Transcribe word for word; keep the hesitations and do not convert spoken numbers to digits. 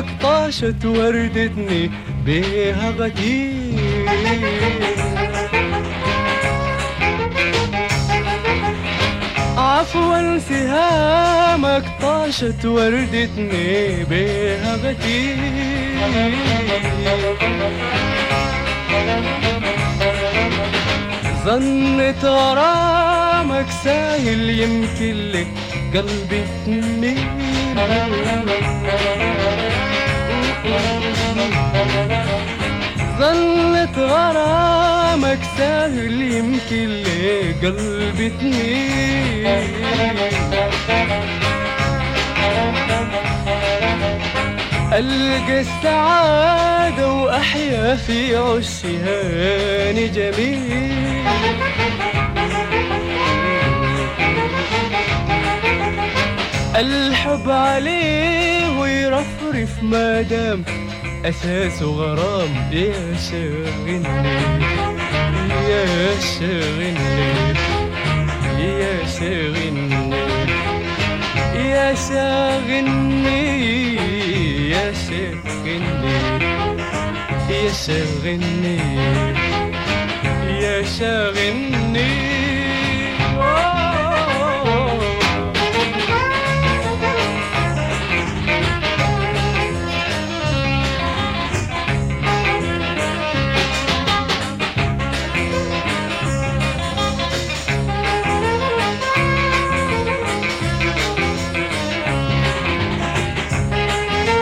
سهامك طاشت وردتني بيها غدير. عفوا سهامك طاشت وردتني بيها غدير. ظنت غرامك ساهل يمكن لك قلبي تميل. ظنت غرامك ساهل يمكن لك قلبي تميل. ألقى السعادة وأحيا في عش هاني جميل. الحب عليه ويرفرف مادام أساسه غرام. يا شاغلني يا شاغلني يا شاغلني يا شاغلني يا شاغلني يا شاغلني يا شاغلني